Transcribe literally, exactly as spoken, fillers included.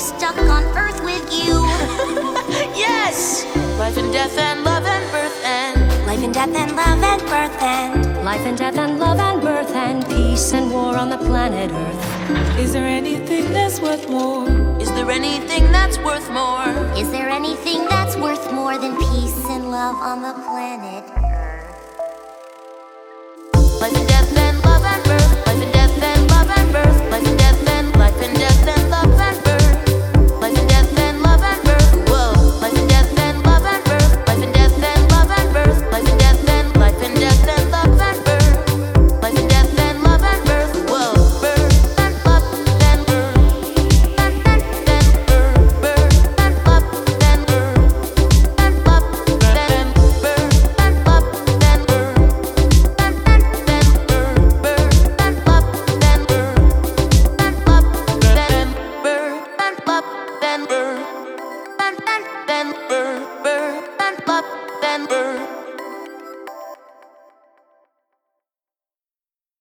stuck on Earth with you. Yes! Life and death and love and birth and Life and death and love and birth and Life and death and love and birth and peace and war on the planet Earth. Is there anything that's worth more? Is there anything that's worth more? Is there anything that's worth more than peace and love on the planet Earth? Life and death and love and birth. Life and death and love and birth. Life and death and life and death and love and birth. Life and death and love and birth. Whoa. Life and death and love and birth. Life and death and love and birth. Life and death and life and death and love and birth. Life and death and love and birth. Whoa. Birth and love and birth. And and then birth. Birth and love and birth. And love then birth. And love then birth. And and then birth. Birth and love then birth. And love then birth. And love then birth. And and then birth. Birth and love then birth.